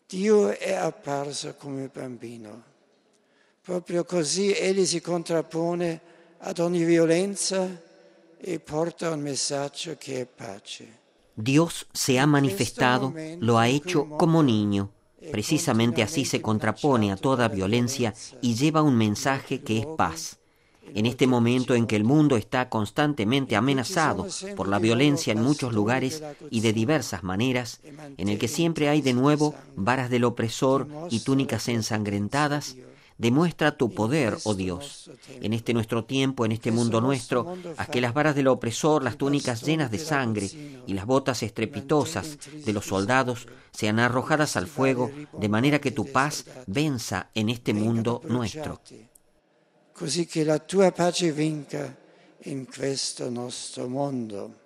Dio è apparso come bambino. Proprio così egli si contrappone ad ogni violenza e porta un messaggio che è pace. Dios se ha manifestado, lo ha hecho como niño. Precisamente así se contrapone a toda violencia y lleva un mensaje que es paz. En este momento en que el mundo está constantemente amenazado por la violencia en muchos lugares y de diversas maneras, en el que siempre hay de nuevo varas del opresor y túnicas ensangrentadas, demuestra tu poder, oh Dios. En este nuestro tiempo, en este mundo nuestro, haz que las varas del opresor, las túnicas llenas de sangre y las botas estrepitosas de los soldados sean arrojadas al fuego, de manera que tu paz venza en este mundo nuestro. Così che la tua pace vinca in questo nostro mondo.